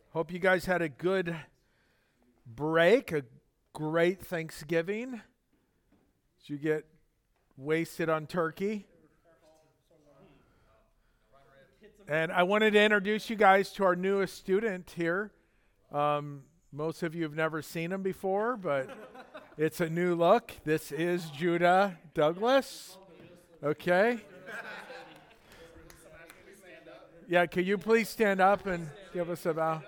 Hope you guys had a good break, a great Thanksgiving. Did you get wasted on turkey? And I wanted to introduce you guys to our newest student here. Most of you have never seen him before, but it's a new look. This is Judah Douglas. Okay. Yeah, could you please stand up and give us a bow?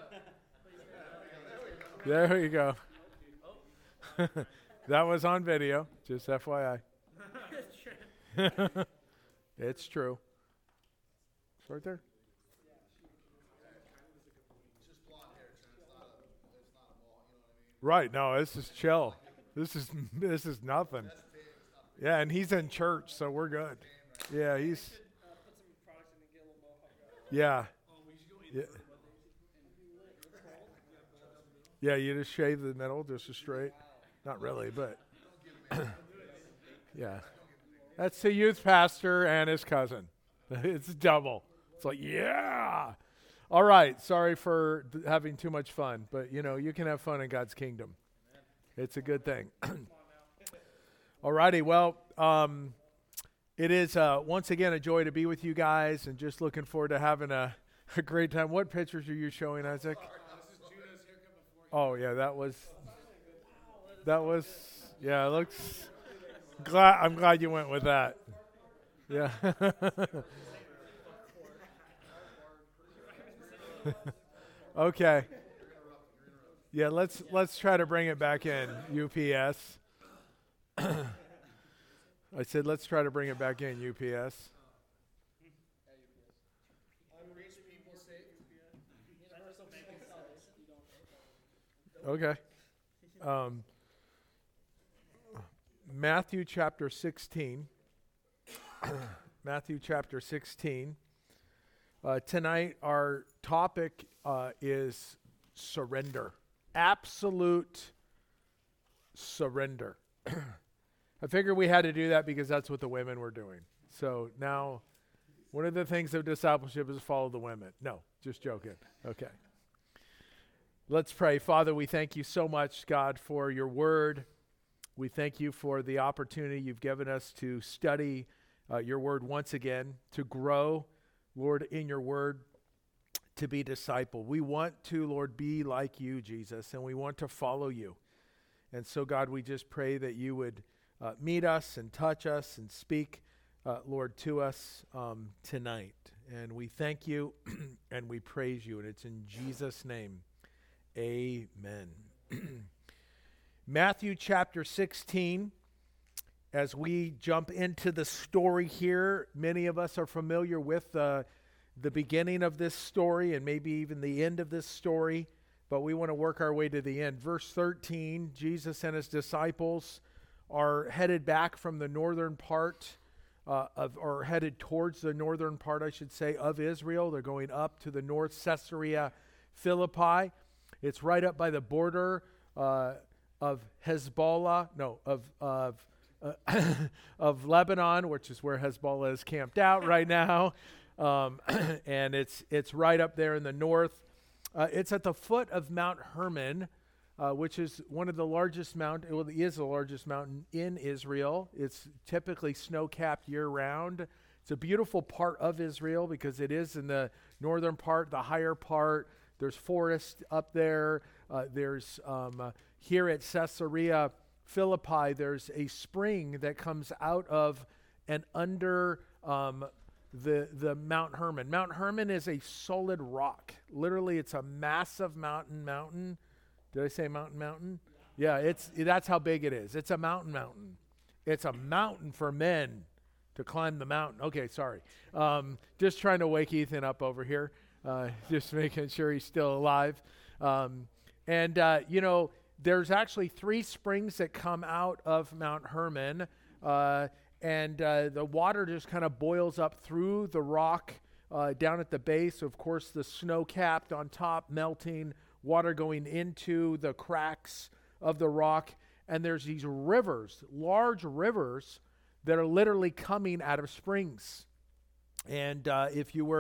There you go. That was on video, just FYI. It's true. It's right there. Right, no, this is chill. This is nothing. Yeah, and he's in church, so we're good. Yeah, he's. Yeah. Yeah. Yeah, you just shave the middle, just a straight. Not really, but yeah. That's the youth pastor and his cousin. It's double. It's like, yeah. All right, sorry for having too much fun, but you can have fun in God's kingdom. It's a good thing. All righty, well, it is once again a joy to be with you guys and just looking forward to having a great time. What pictures are you showing, Isaac? Oh, yeah, that was, yeah, it looks, I'm glad you went with that. Yeah. Okay. Yeah, let's try to bring it back in, UPS. I said, let's try to bring it back in, UPS. Okay. Matthew chapter 16. Matthew chapter 16. Tonight our topic is surrender. Absolute surrender. I figured we had to do that because that's what the women were doing. So now one of the things of discipleship is follow the women. No, just joking. Okay. Let's pray. Father, we thank you so much, God, for your word. We thank you for the opportunity you've given us to study your word once again, to grow, Lord, in your word, to be discipled. We want to, Lord, be like you, Jesus, and we want to follow you. And so, God, we just pray that you would meet us and touch us and speak, Lord, to us tonight. And we thank you and we praise you, and it's in Jesus' name. Amen. Matthew chapter 16, as we jump into the story here, many of us are familiar with the beginning of this story and maybe even the end of this story, but we want to work our way to the end. Verse 13, Jesus and his disciples are headed back from the northern part or headed towards the northern part, I should say, of Israel. They're going up to the north, Caesarea Philippi. It's right up by the border of Hezbollah, of Lebanon, which is where Hezbollah is camped out right now, and it's right up there in the north. It's at the foot of Mount Hermon, which is one of the largest mountain. Well, it is the largest mountain in Israel. It's typically snow-capped year-round. It's a beautiful part of Israel because it is in the northern part, the higher part. There's forest up there. There's here at Caesarea Philippi, there's a spring that comes out of and under the Mount Hermon. Mount Hermon is a solid rock. Literally, it's a massive mountain. Did I say mountain? Yeah, that's how big it is. It's a mountain. It's a mountain for men to climb the mountain. Okay, sorry. Just trying to wake Ethan up over here. Just making sure he's still alive. There's actually 3 springs that come out of Mount Hermon, and the water just kind of boils up through the rock down at the base. Of course, the snow capped on top, melting, water going into the cracks of the rock, and there's these rivers, large rivers, that are literally coming out of springs. And if you were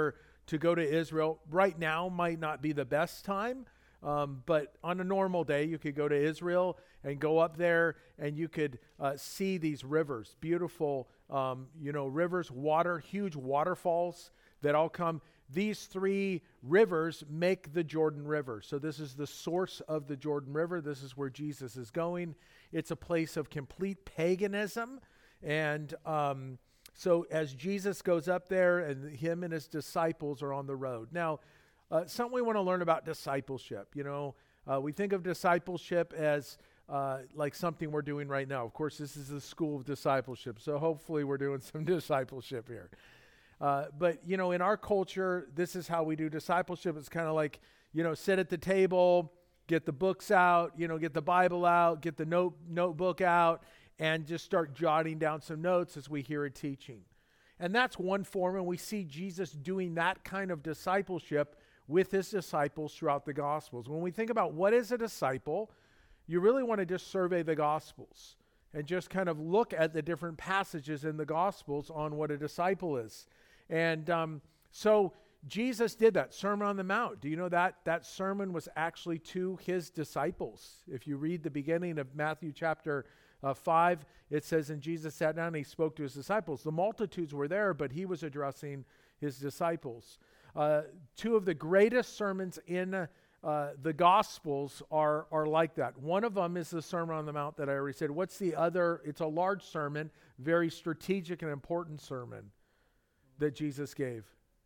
to go to Israel. Right now might not be the best time, but on a normal day, you could go to Israel and go up there, and you could see these rivers, beautiful, rivers, water, huge waterfalls that all come. These three rivers make the Jordan River. So this is the source of the Jordan River. This is where Jesus is going. It's a place of complete paganism. And so as Jesus goes up there, and him and his disciples are on the road. Now, something we want to learn about discipleship. We think of discipleship as like something we're doing right now. Of course, this is the school of discipleship. So hopefully we're doing some discipleship here. But in our culture, this is how we do discipleship. It's kind of like, sit at the table, get the books out, get the Bible out, get the notebook out, and just start jotting down some notes as we hear a teaching. And that's one form, and we see Jesus doing that kind of discipleship with his disciples throughout the Gospels. When we think about what is a disciple, you really want to just survey the Gospels and just kind of look at the different passages in the Gospels on what a disciple is. And so Jesus did that Sermon on the Mount. Do you know that sermon was actually to his disciples? If you read the beginning of Matthew chapter 5, it says, and Jesus sat down and he spoke to his disciples. The multitudes were there, but he was addressing his disciples. Two of the greatest sermons in the Gospels are like that. One of them is the Sermon on the Mount that I already said. What's the other? It's a large sermon, very strategic and important sermon that Jesus gave.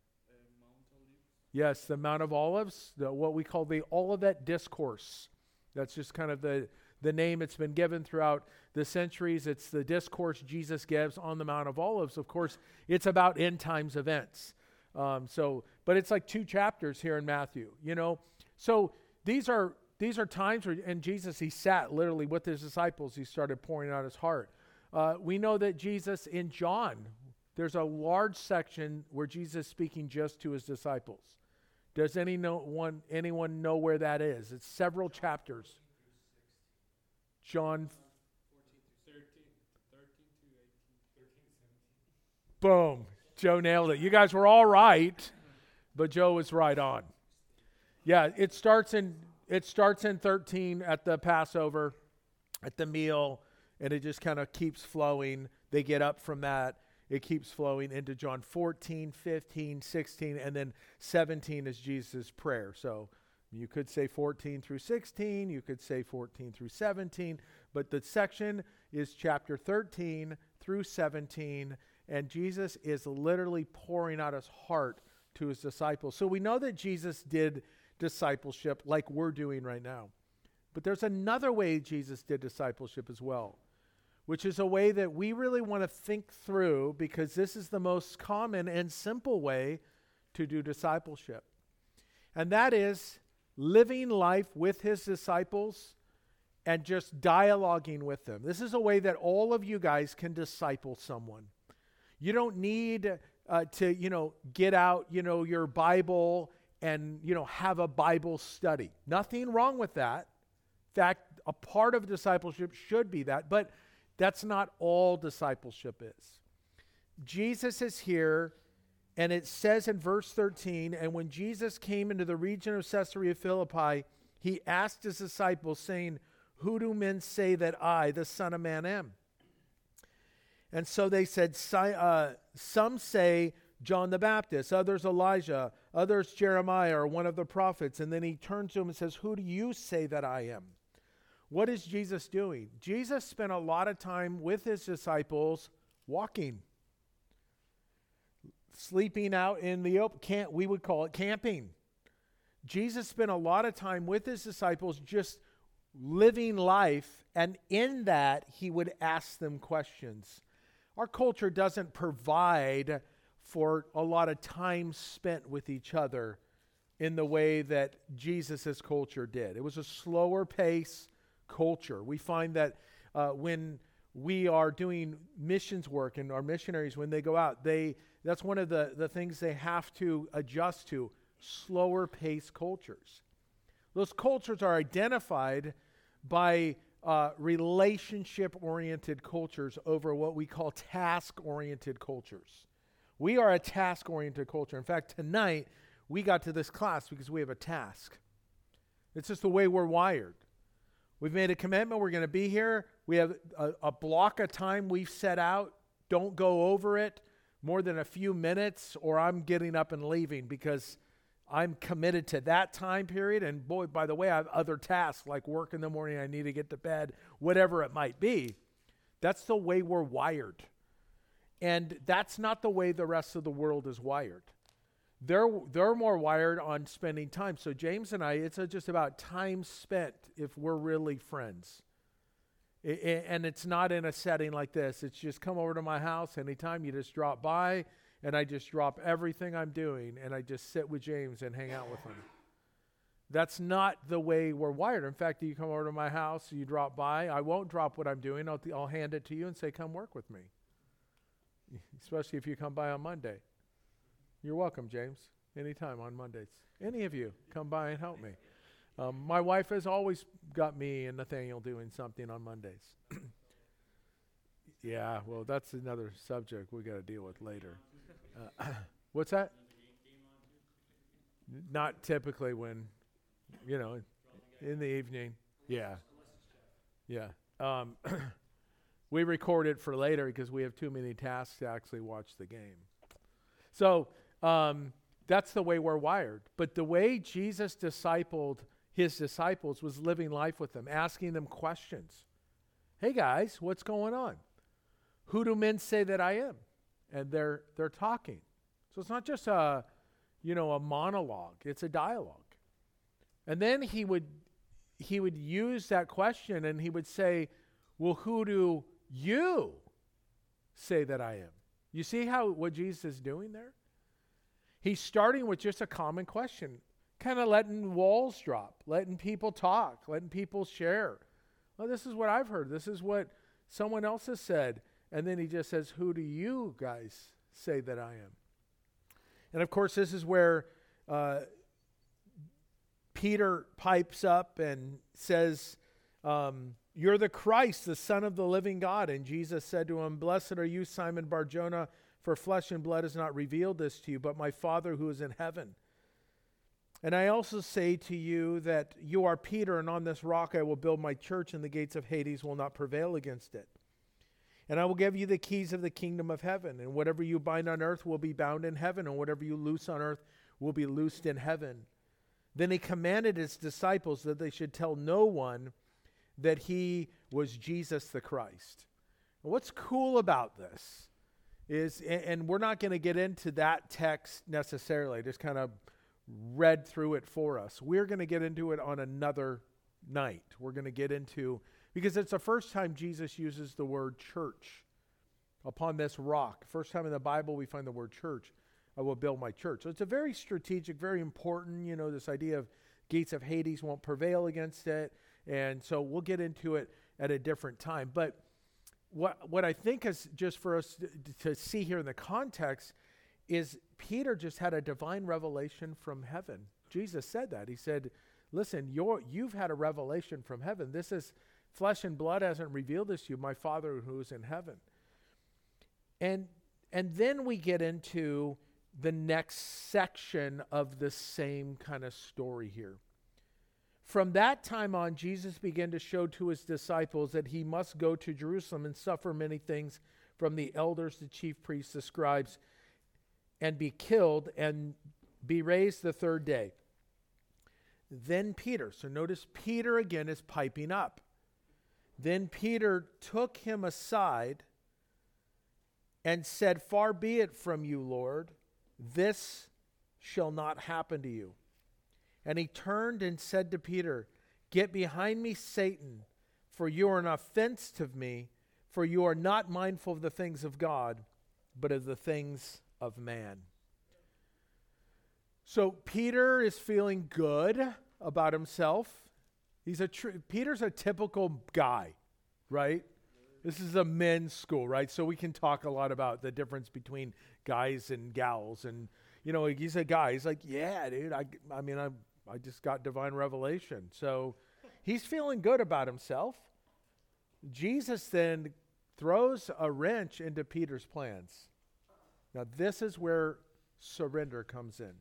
Yes, the Mount of Olives, what we call the Olivet Discourse. That's just kind of the name it's been given throughout the centuries. It's the discourse Jesus gives on the Mount of Olives. Of course, it's about end times events. But it's like 2 chapters here in Matthew, So these are times where, and Jesus, he sat literally with his disciples. He started pouring out his heart. We know that Jesus in John, there's a large section where Jesus is speaking just to his disciples. Does anyone know where that is? It's several chapters. John 14 through 18, 13 to 18, 13 to 17. Boom. Joe nailed it. You guys were all right, but Joe was right on. Yeah, it starts in 13 at the Passover, at the meal, and it just kind of keeps flowing. They get up from that. It keeps flowing into John 14, 15, 16, and then 17 is Jesus' prayer. So you could say 14 through 16, you could say 14 through 17, but the section is chapter 13 through 17, and Jesus is literally pouring out his heart to his disciples. So we know that Jesus did discipleship like we're doing right now. But there's another way Jesus did discipleship as well, which is a way that we really want to think through, because this is the most common and simple way to do discipleship. And that is living life with his disciples and just dialoguing with them. This is a way that all of you guys can disciple someone. You don't need to, get out, your Bible and, have a Bible study. Nothing wrong with that. In fact, a part of discipleship should be that, but that's not all discipleship is. Jesus is here, and it says in verse 13, and when Jesus came into the region of Caesarea Philippi, he asked his disciples, saying, who do men say that I, the Son of Man, am? And so they said, some say John the Baptist, others Elijah, others Jeremiah or one of the prophets. And then he turns to them and says, who do you say that I am? What is Jesus doing? Jesus spent a lot of time with his disciples walking, sleeping out in the open. We would call it camping. Jesus spent a lot of time with his disciples just living life, and in that he would ask them questions. Our culture doesn't provide for a lot of time spent with each other in the way that Jesus' culture did. It was a slower pace culture. We find that when we are doing missions work, and our missionaries, when they go out, that's one of the things they have to adjust to, slower pace cultures. Those cultures are identified by relationship-oriented cultures over what we call task-oriented cultures. We are a task-oriented culture. In fact, tonight, we got to this class because we have a task. It's just the way we're wired. We've made a commitment. We're going to be here. We have a block of time we've set out. Don't go over it more than a few minutes, or I'm getting up and leaving because I'm committed to that time period. And boy, by the way, I have other tasks like work in the morning. I need to get to bed, whatever it might be. That's the way we're wired. And that's not the way the rest of the world is wired. They're more wired on spending time. So James and I, it's just about time spent if we're really friends. And it's not in a setting like this. It's just come over to my house anytime. You just drop by, and I just drop everything I'm doing, and I just sit with James and hang out with him. That's not the way we're wired. In fact, you come over to my house, you drop by, I won't drop what I'm doing. I'll hand it to you and say, come work with me. Especially if you come by on Monday. You're welcome, James. Anytime on Mondays. Any of you, come by and help me. My wife has always got me and Nathaniel doing something on Mondays. Yeah, well, that's another subject we got to deal with later. What's that? Not typically when, in the evening. Yeah. Yeah. We record it for later because we have too many tasks to actually watch the game. So that's the way we're wired. But the way Jesus discipled his disciples was living life with them, asking them questions. Hey guys, what's going on? Who do men say that I am? And they're talking. So it's not just a monologue, it's a dialogue. And then he would use that question and he would say, well, who do you say that I am? You see what Jesus is doing there? He's starting with just a common question, kind of letting walls drop, letting people talk, letting people share. Well, this is what I've heard. This is what someone else has said. And then he just says, who do you guys say that I am? And of course, this is where Peter pipes up and says, you're the Christ, the Son of the living God. And Jesus said to him, blessed are you, Simon Bar-Jonah, for flesh and blood has not revealed this to you, but my Father who is in heaven. And I also say to you that you are Peter, and on this rock I will build my church, and the gates of Hades will not prevail against it. And I will give you the keys of the kingdom of heaven, and whatever you bind on earth will be bound in heaven, and whatever you loose on earth will be loosed in heaven. Then he commanded his disciples that they should tell no one that he was Jesus the Christ. And what's cool about this is, and we're not going to get into that text necessarily, I just kind of read through it for us. We're going to get into it on another night. We're going to get into, because it's the first time Jesus uses the word church. Upon this rock, first time in the Bible we find the word church, I will build my church. So it's a very strategic, very important, this idea of gates of Hades won't prevail against it. And so we'll get into it at a different time. But what I think is just for us to see here in the context is Peter just had a divine revelation from heaven. Jesus said that. He said, listen, you've had a revelation from heaven. This is flesh and blood hasn't revealed this to you, my Father who is in heaven. And then we get into the next section of the same kind of story here. From that time on, Jesus began to show to his disciples that he must go to Jerusalem and suffer many things from the elders, the chief priests, the scribes, and be killed and be raised the third day. Then Peter, so notice Peter again is piping up. Then Peter took him aside and said, far be it from you, Lord, this shall not happen to you. And he turned and said to Peter, get behind me, Satan, for you are an offense to me, for you are not mindful of the things of God, but of the things of man. So Peter is feeling good about himself. Peter's a typical guy, right? This is a men's school, right? So we can talk a lot about the difference between guys and gals. And, he's a guy. He's like, yeah, dude, I just got divine revelation. So he's feeling good about himself. Jesus then throws a wrench into Peter's plans. Now, this is where surrender comes in.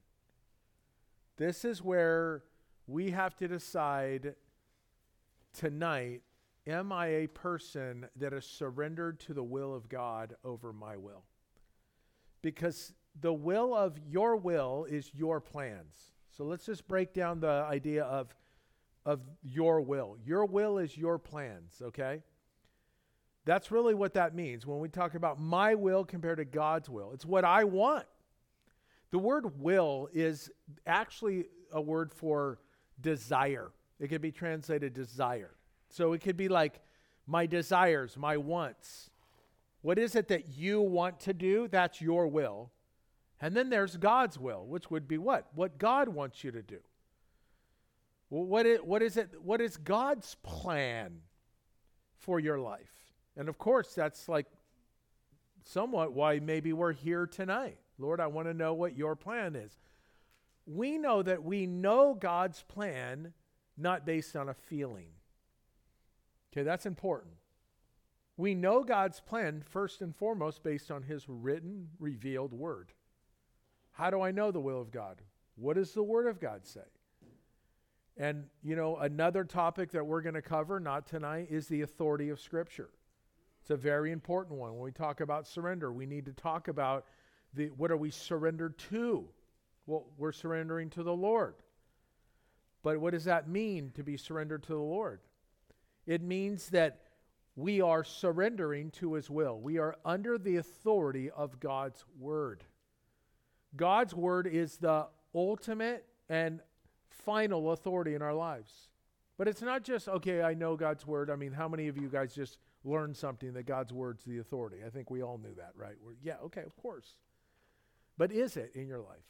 This is where we have to decide tonight, am I a person that is surrendered to the will of God over my will? Because the will of your will is your plans. So let's just break down the idea of your will. Your will is your plans, okay? That's really what that means when we talk about my will compared to God's will. It's what I want. The word will is actually a word for desire. It could be translated desire. So it could be like my desires, my wants. What is it that you want to do? That's your will. And then there's God's will, which would be what? What God wants you to do. Well, what is God's plan for your life? And of course, that's like somewhat why maybe we're here tonight. Lord, I want to know what your plan is. We know that we know God's plan not based on a feeling. Okay, that's important. We know God's plan first and foremost based on his written, revealed word. How do I know the will of God? What does the word of God say? And, another topic that we're going to cover, not tonight, is the authority of Scripture. It's a very important one. When we talk about surrender, we need to talk about what are we surrendered to? Well, we're surrendering to the Lord. But what does that mean to be surrendered to the Lord? It means that we are surrendering to his will. We are under the authority of God's word. God's word is the ultimate and final authority in our lives. But it's not just, okay, I know God's word. I mean, how many of you guys just learned something that God's word's the authority? I think we all knew that, right? Yeah, okay, of course. But is it in your life?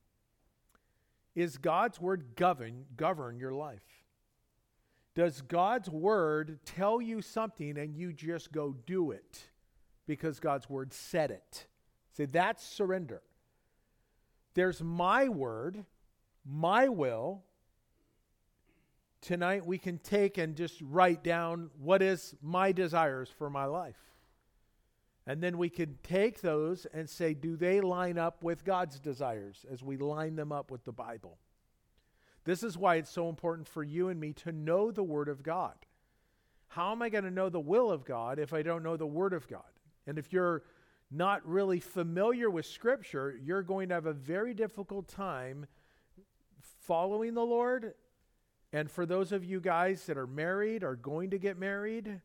Is God's word govern your life? Does God's word tell you something and you just go do it because God's word said it? See, that's surrender. There's my word, my will. Tonight we can take and just write down what is my desires for my life. And then we can take those and say, do they line up with God's desires as we line them up with the Bible? This is why it's so important for you and me to know the Word of God. How am I going to know the will of God if I don't know the Word of God? And if you're not really familiar with Scripture, you're going to have a very difficult time following the Lord. And for those of you guys that are married or going to get married,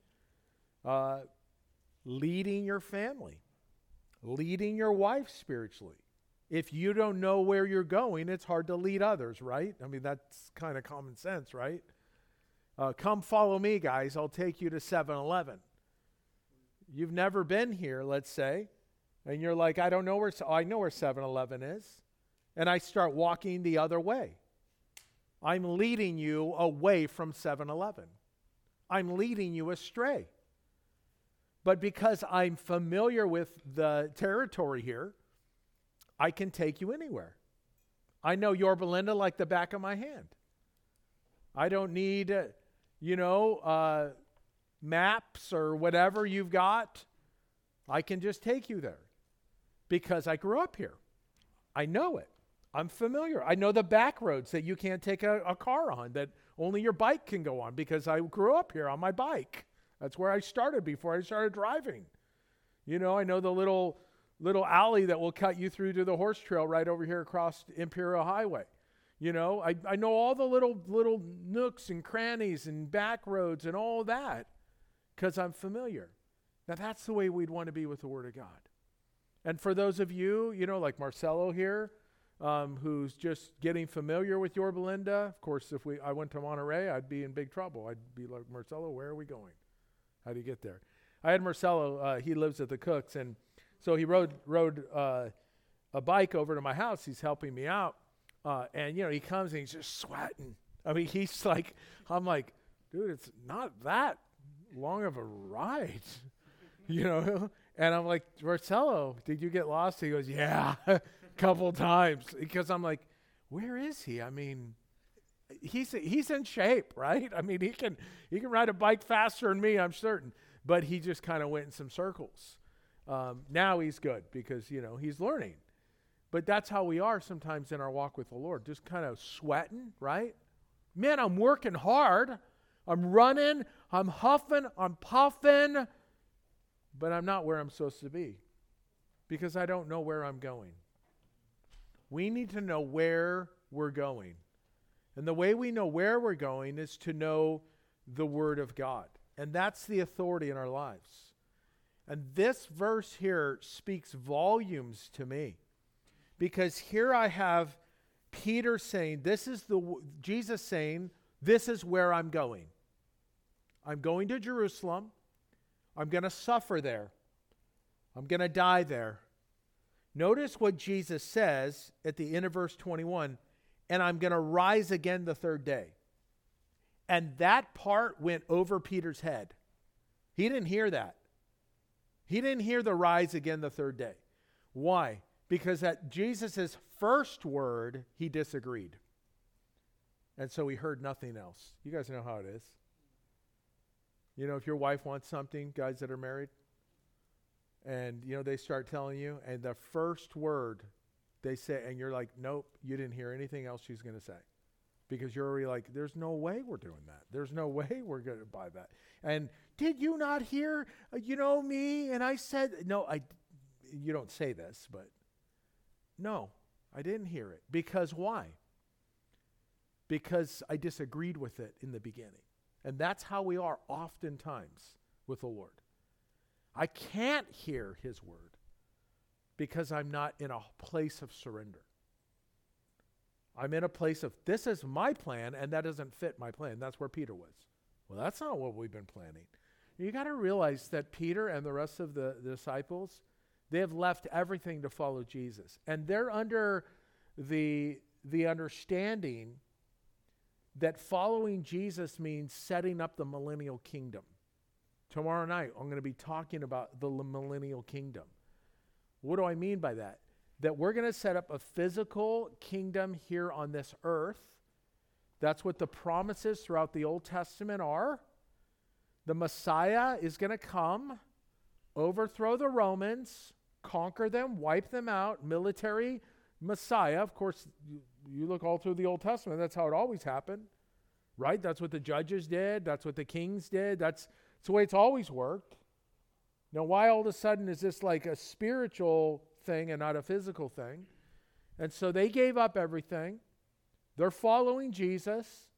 leading your family, leading your wife spiritually. If you don't know where you're going, it's hard to lead others, right? I mean, that's kind of common sense, right? Come follow me, guys. I'll take you to 7-Eleven. You've never been here, let's say, and you're like, I know where 7-Eleven is. And I start walking the other way. I'm leading you away from 7-Eleven. I'm leading you astray. But because I'm familiar with the territory here, I can take you anywhere. I know Yorba Linda like the back of my hand. I don't need, maps or whatever you've got. I can just take you there because I grew up here. I know it. I'm familiar. I know the back roads that you can't take a car on, that only your bike can go on because I grew up here on my bike. That's where I started before I started driving. I know the little alley that will cut you through to the horse trail right over here across Imperial Highway. I know all the little nooks and crannies and back roads and all that because I'm familiar. Now that's the way we'd want to be with the Word of God. And for those of you, like Marcelo here, who's just getting familiar with Yorba Linda, of course, if I went to Monterey, I'd be in big trouble. I'd be like, Marcelo, where are we going? How do you get there? I had Marcelo, he lives at the Cooks, and so he rode a bike over to my house. He's helping me out. And, he comes and he's just sweating. I mean, I'm like, dude, it's not that long of a ride, And I'm like, Marcelo, did you get lost? He goes, yeah, a couple times. Because I'm like, where is he? I mean, he's in shape, right? I mean, he can ride a bike faster than me, I'm certain. But he just kind of went in some circles. Now he's good because, he's learning. But that's how we are sometimes in our walk with the Lord, just kind of sweating, right? Man, I'm working hard. I'm running. I'm huffing. I'm puffing. But I'm not where I'm supposed to be because I don't know where I'm going. We need to know where we're going. And the way we know where we're going is to know the Word of God. And that's the authority in our lives. And this verse here speaks volumes to me. Because here I have Peter saying, Jesus saying, this is where I'm going. I'm going to Jerusalem. I'm going to suffer there. I'm going to die there. Notice what Jesus says at the end of verse 21, and I'm going to rise again the third day. And that part went over Peter's head. He didn't hear that. He didn't hear the rise again the third day. Why? Because at Jesus' first word, he disagreed. And so he heard nothing else. You guys know how it is. If your wife wants something, guys that are married, and, they start telling you, and the first word they say, and you're like, nope, you didn't hear anything else she's going to say. Because you're already like, there's no way we're doing that. There's no way we're going to buy that. And did you not hear, me? And I said, no, you don't say this, but no, I didn't hear it. Because why? Because I disagreed with it in the beginning. And that's how we are oftentimes with the Lord. I can't hear his word because I'm not in a place of surrender. I'm in a place of, this is my plan, and that doesn't fit my plan. That's where Peter was. Well, that's not what we've been planning. You got to realize that Peter and the rest of the disciples, they have left everything to follow Jesus. And they're under the understanding that following Jesus means setting up the millennial kingdom. Tomorrow night, I'm going to be talking about the millennial kingdom. What do I mean by that? That we're going to set up a physical kingdom here on this earth. That's what the promises throughout the Old Testament are. The Messiah is going to come, overthrow the Romans, conquer them, wipe them out, military Messiah. Of course, you look all through the Old Testament, that's how it always happened, right? That's what the judges did. That's what the kings did. That's the way it's always worked. Now, why all of a sudden is this like a spiritual thing and not a physical thing? And so they gave up everything. They're following Jesus,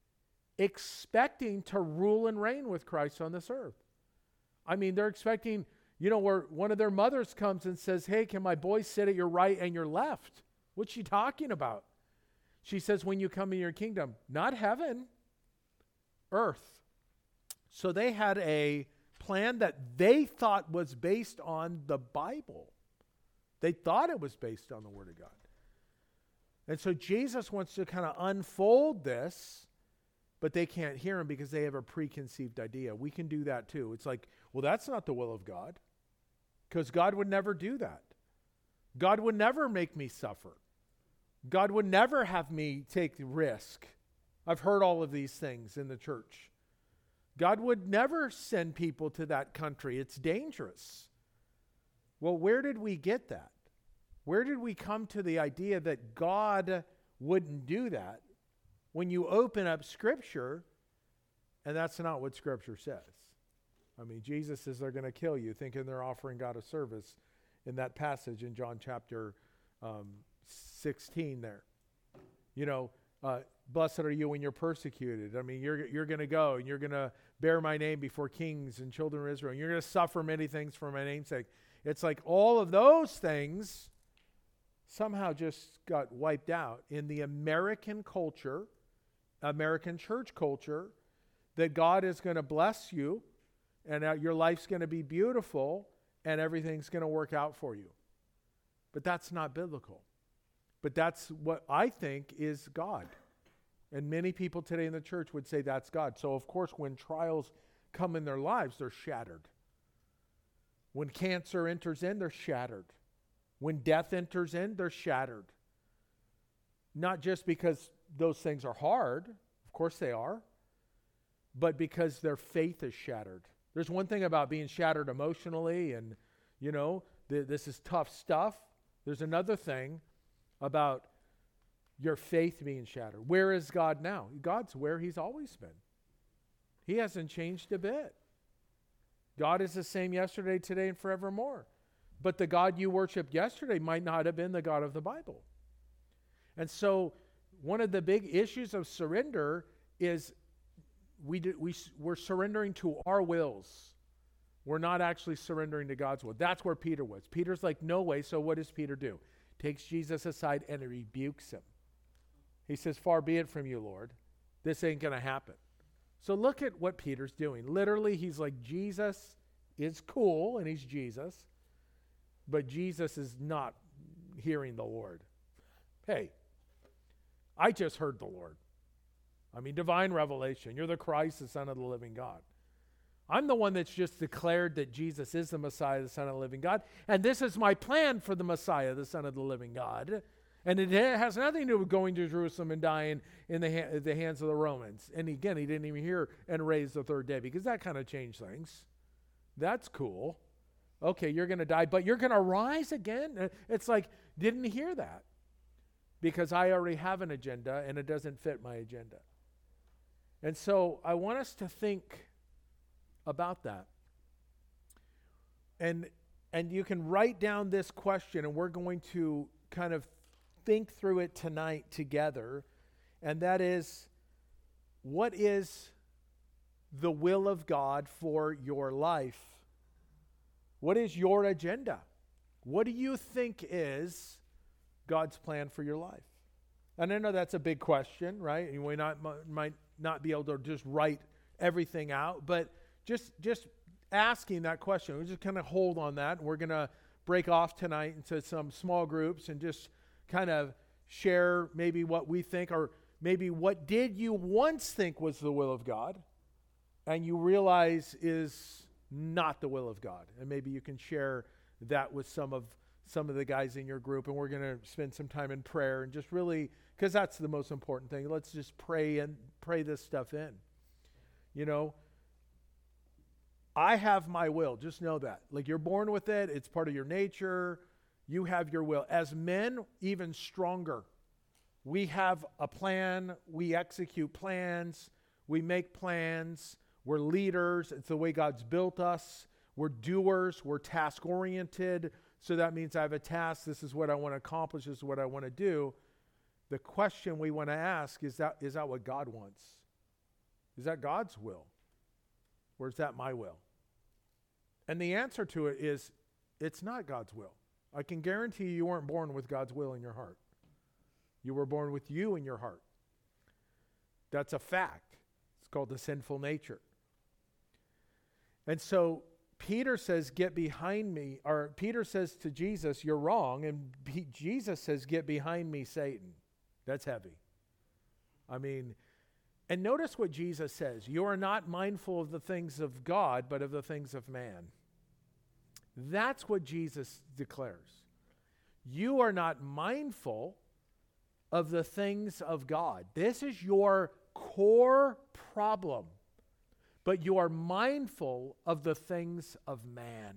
expecting to rule and reign with Christ on this earth. I mean, they're expecting, where one of their mothers comes and says, hey, can my boy sit at your right and your left? What's she talking about? She says, when you come in your kingdom, not heaven, earth. So they had a plan that they thought was based on the Bible. They thought it was based on the Word of God. And so Jesus wants to kind of unfold this, but they can't hear him because they have a preconceived idea. We can do that too. It's like, well, that's not the will of God, because God would never do that. God would never make me suffer. God would never have me take risk. I've heard all of these things in the church. God would never send people to that country. It's dangerous. Well, where did we get that? Where did we come to the idea that God wouldn't do that when you open up Scripture, and that's not what Scripture says? I mean, Jesus says they're going to kill you, thinking they're offering God a service in that passage in John chapter 16 there. Blessed are you when you're persecuted. I mean, you're going to go and you're going to bear my name before kings and children of Israel. And you're going to suffer many things for my name's sake. It's like all of those things somehow just got wiped out in the American culture, American church culture, that God is going to bless you and your life's going to be beautiful and everything's going to work out for you. But that's not biblical. But that's what I think is God. And many people today in the church would say that's God. So, of course, when trials come in their lives, they're shattered. When cancer enters in, they're shattered. When death enters in, they're shattered. Not just because those things are hard, of course they are, but because their faith is shattered. There's one thing about being shattered emotionally and, This is tough stuff. There's another thing about your faith being shattered. Where is God now? God's where he's always been. He hasn't changed a bit. God is the same yesterday, today, and forevermore. But the God you worshiped yesterday might not have been the God of the Bible. And so one of the big issues of surrender is we're surrendering to our wills. We're not actually surrendering to God's will. That's where Peter was. Peter's like, no way. So what does Peter do? Takes Jesus aside and rebukes him. He says, far be it from you, Lord. This ain't going to happen. So look at what Peter's doing. Literally, he's like, Jesus is cool, and he's Jesus, but Jesus is not hearing the Lord. Hey, I just heard the Lord. I mean, divine revelation. You're the Christ, the Son of the living God. I'm the one that's just declared that Jesus is the Messiah, the Son of the living God, and this is my plan for the Messiah, the Son of the living God. And it has nothing to do with going to Jerusalem and dying in the hands of the Romans. And again, he didn't even hear and raise the third day, because that kind of changed things. That's cool. Okay, you're going to die, but you're going to rise again? It's like, didn't hear that, because I already have an agenda and it doesn't fit my agenda. And so I want us to think about that. And you can write down this question, and we're going to kind of think through it tonight together. And that is, what is the will of God for your life? What is your agenda? What do you think is God's plan for your life? And I know that's a big question, right? You might not be able to just write everything out, but just asking that question. We just kind of hold on that. We're going to break off tonight into some small groups and just kind of share maybe what we think, or maybe what did you once think was the will of God and you realize is not the will of God. And maybe you can share that with some of the guys in your group, and we're going to spend some time in prayer and just really, because that's the most important thing. Let's just pray this stuff in. I have my will. Just know that. Like, you're born with it. It's part of your nature. You have your will. As men, even stronger. We have a plan. We execute plans. We make plans. We're leaders. It's the way God's built us. We're doers. We're task-oriented. So that means I have a task. This is what I want to accomplish. This is what I want to do. The question we want to ask is that what God wants? Is that God's will? Or is that my will? And the answer to it is, it's not God's will. I can guarantee you weren't born with God's will in your heart. You were born with you in your heart. That's a fact. It's called the sinful nature. And so Peter says, get behind me, or Peter says to Jesus, you're wrong. And Jesus says, get behind me, Satan. That's heavy. I mean, and notice what Jesus says. You are not mindful of the things of God, but of the things of man. That's what Jesus declares. You are not mindful of the things of God. This is your core problem. But you are mindful of the things of man.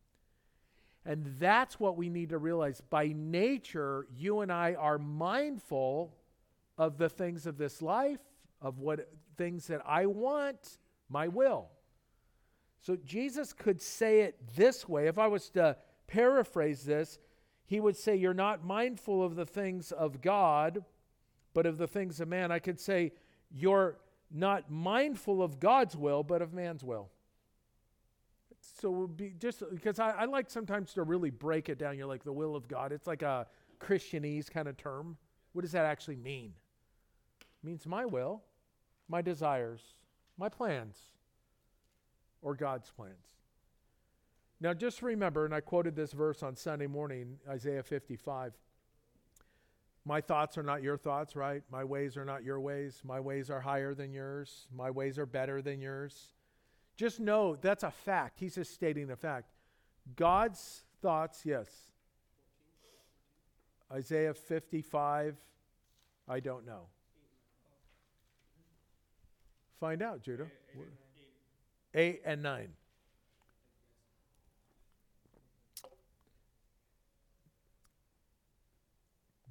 And that's what we need to realize. By nature, you and I are mindful of the things of this life, of what things that I want, my will. So Jesus could say it this way. If I was to paraphrase this, he would say, you're not mindful of the things of God, but of the things of man. I could say, you're not mindful of God's will, but of man's will. So it would be just, because I like sometimes to really break it down. You're like, the will of God. It's like a Christianese kind of term. What does that actually mean? It means my will, my desires, my plans, or God's plans. Now just remember, and I quoted this verse on Sunday morning, Isaiah 55. My thoughts are not your thoughts, right? My ways are not your ways. My ways are higher than yours. My ways are better than yours. Just know that's a fact. He's just stating a fact. God's thoughts, yes. Isaiah 55, I don't know. Find out, Judah. 8 and 9.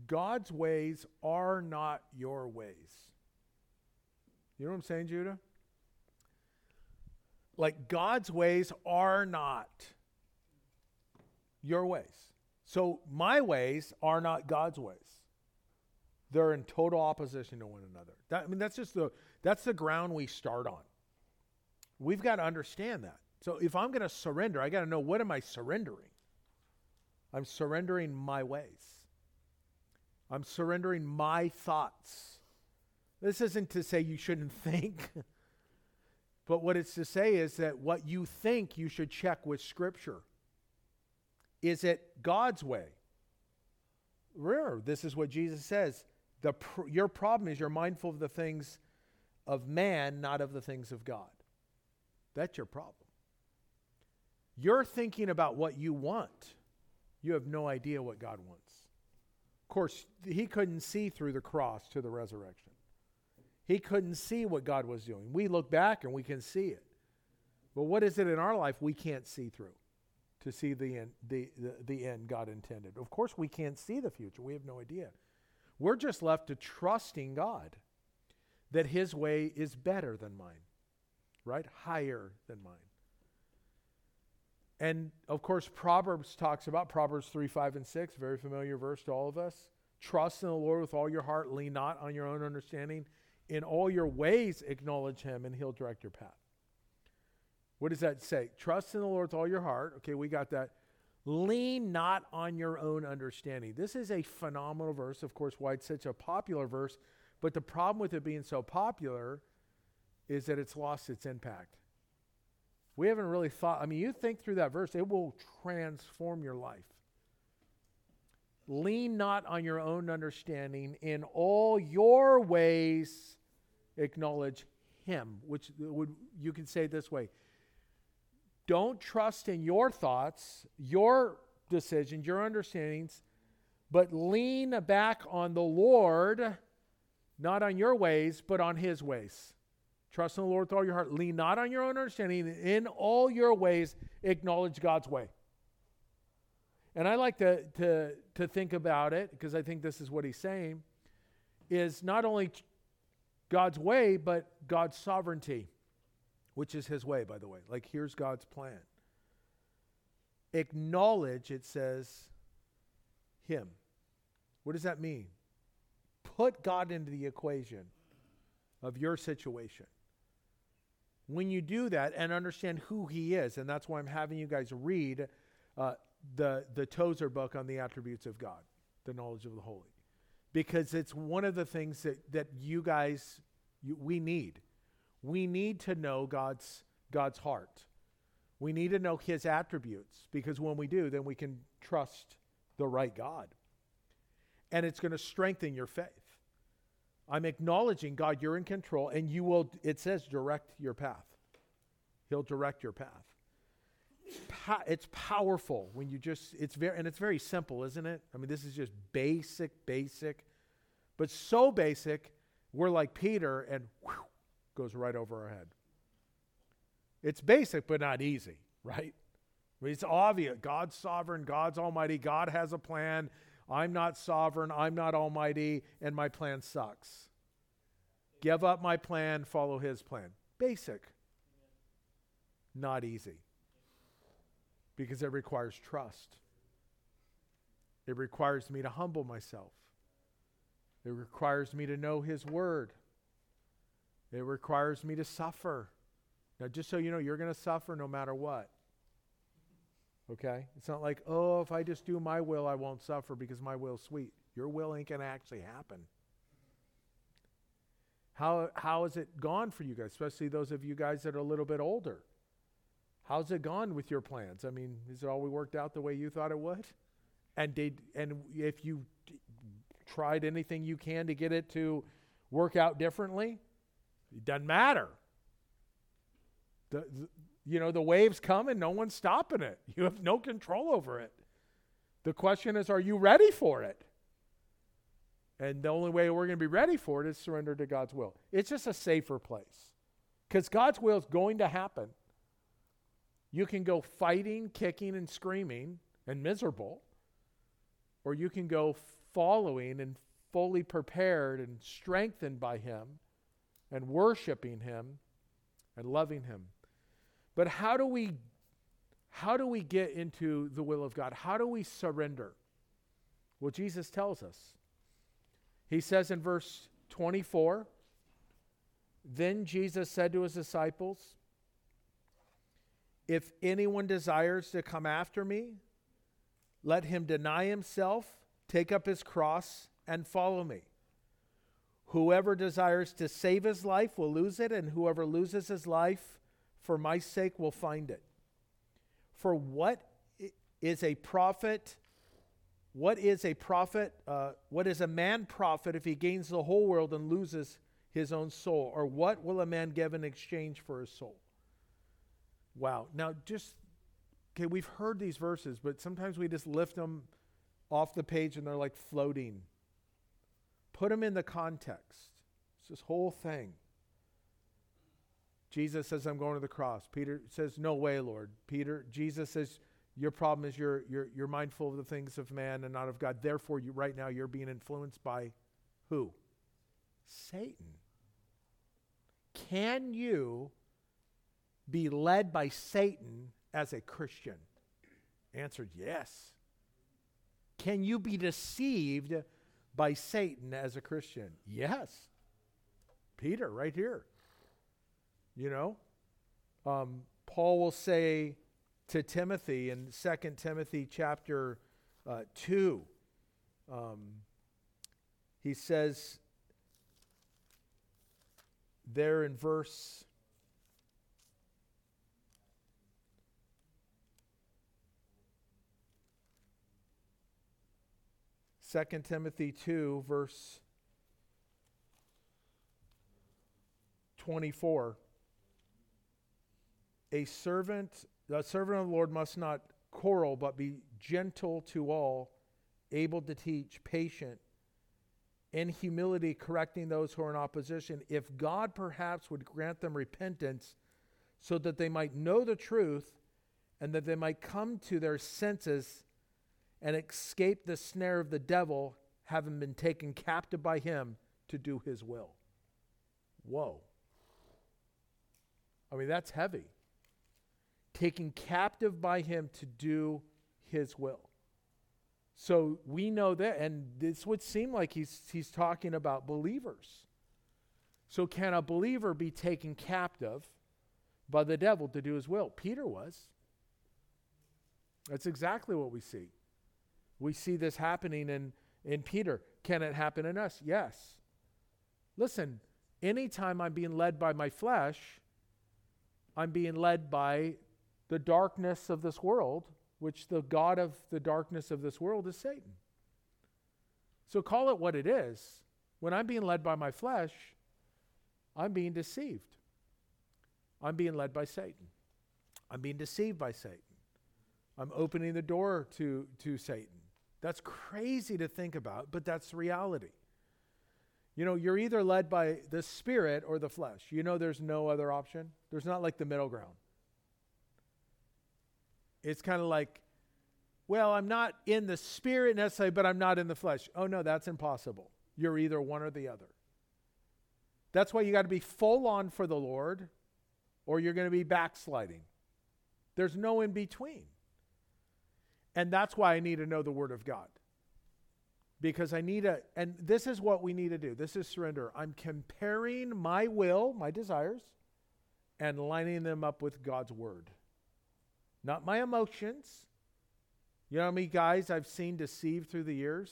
God's ways are not your ways. You know what I'm saying, Judah? Like, God's ways are not your ways. So my ways are not God's ways. They're in total opposition to one another. That's the ground we start on. We've got to understand that. So if I'm going to surrender, I got to know, what am I surrendering? I'm surrendering my ways. I'm surrendering my thoughts. This isn't to say you shouldn't think. But what it's to say is that what you think, you should check with Scripture. Is it God's way? Remember, this is what Jesus says. Your problem is you're mindful of the things of man, not of the things of God. That's your problem. You're thinking about what you want. You have no idea what God wants. Of course, he couldn't see through the cross to the resurrection. He couldn't see what God was doing. We look back and we can see it. But what is it in our life we can't see through to see the end God intended? Of course, we can't see the future. We have no idea. We're just left to trusting God that his way is better than mine, right? Higher than mine. And, of course, Proverbs talks about Proverbs 3, 5, and 6, very familiar verse to all of us. Trust in the Lord with all your heart. Lean not on your own understanding. In all your ways acknowledge him, and he'll direct your path. What does that say? Trust in the Lord with all your heart. Okay, we got that. Lean not on your own understanding. This is a phenomenal verse. Of course, why it's such a popular verse. But the problem with it being so popular is that it's lost its impact. We haven't really thought. You think through that verse, it will transform your life. Lean not on your own understanding. In all your ways acknowledge him, which you can say it this way. Don't trust in your thoughts, your decisions, your understandings, but lean back on the Lord, not on your ways, but on his ways. Trust in the Lord with all your heart. Lean not on your own understanding. In all your ways acknowledge God's way. And I like to think about it, because I think this is what he's saying, is not only God's way, but God's sovereignty, which is his way, by the way. Like, here's God's plan. Acknowledge, it says, him. What does that mean? Put God into the equation of your situation. When you do that and understand who he is, and that's why I'm having you guys read the Tozer book on the attributes of God, the knowledge of the holy. Because it's one of the things that you guys, we need. We need to know God's heart. We need to know his attributes, because when we do, then we can trust the right God. And it's going to strengthen your faith. I'm acknowledging, God, you're in control, and you will, it says, direct your path. He'll direct your path. It's powerful when you just, it's very simple, isn't it? This is just basic, but so basic, we're like Peter, and whew, goes right over our head. It's basic, but not easy, right? It's obvious. God's sovereign, God's almighty, God has a plan. I'm not sovereign, I'm not almighty, and my plan sucks. Give up my plan, follow his plan. Basic. Not easy. Because it requires trust. It requires me to humble myself. It requires me to know his word. It requires me to suffer. Now, just so you know, you're going to suffer no matter what. Okay? It's not like, oh, if I just do my will, I won't suffer because my will's sweet. Your will ain't going to actually happen. How has it gone for you guys, especially those of you guys that are a little bit older? How's it gone with your plans? Is it all worked out the way you thought it would? And if you tried anything you can to get it to work out differently, it doesn't matter. The waves come and no one's stopping it. You have no control over it. The question is, are you ready for it? And the only way we're going to be ready for it is surrender to God's will. It's just a safer place. Because God's will is going to happen. You can go fighting, kicking, and screaming, and miserable. Or you can go following and fully prepared and strengthened by him and worshiping him and loving him. But how do we get into the will of God? How do we surrender? Well, Jesus tells us. He says in verse 24, "Then Jesus said to his disciples, 'If anyone desires to come after me, let him deny himself, take up his cross, and follow me. Whoever desires to save his life will lose it, and whoever loses his life for my sake will find it. For what is a prophet? What is a man profit if he gains the whole world and loses his own soul? Or what will a man give in exchange for his soul?'" Wow. Now we've heard these verses, but sometimes we just lift them off the page and they're like floating. Put them in the context. It's this whole thing. Jesus says, "I'm going to the cross." Peter says, "No way, Lord." Jesus says, "Your problem is you're mindful of the things of man and not of God. Therefore, right now you're being influenced by who? Satan." Can you be led by Satan as a Christian? Answered, yes. Can you be deceived by Satan as a Christian? Yes. Peter, right here. Paul will say to Timothy in 2 Timothy chapter 2, he says there in verse 2 Timothy 2, verse 24. The servant of the Lord must not quarrel, but be gentle to all, able to teach, patient, in humility correcting those who are in opposition, if God perhaps would grant them repentance so that they might know the truth and that they might come to their senses and escape the snare of the devil, having been taken captive by him to do his will. Whoa. I mean, that's heavy. Taken captive by him to do his will. So we know that, and this would seem like he's talking about believers. So can a believer be taken captive by the devil to do his will? Peter was. That's exactly what we see. We see this happening in Peter. Can it happen in us? Yes. Listen, anytime I'm being led by my flesh, I'm being led by the darkness of this world, which the god of the darkness of this world is Satan. So call it what it is. When I'm being led by my flesh, I'm being deceived. I'm being led by Satan. I'm being deceived by Satan. I'm opening the door to Satan. That's crazy to think about, but that's reality. You're either led by the Spirit or the flesh. There's no other option. There's not like the middle ground. It's kind of like, well, I'm not in the Spirit necessarily, but I'm not in the flesh. Oh no, that's impossible. You're either one or the other. That's why you got to be full on for the Lord, or you're going to be backsliding. There's no in between. And that's why I need to know the Word of God. Because and this is what we need to do. This is surrender. I'm comparing my will, my desires, and lining them up with God's Word. Not my emotions. You know how many guys I've seen deceived through the years?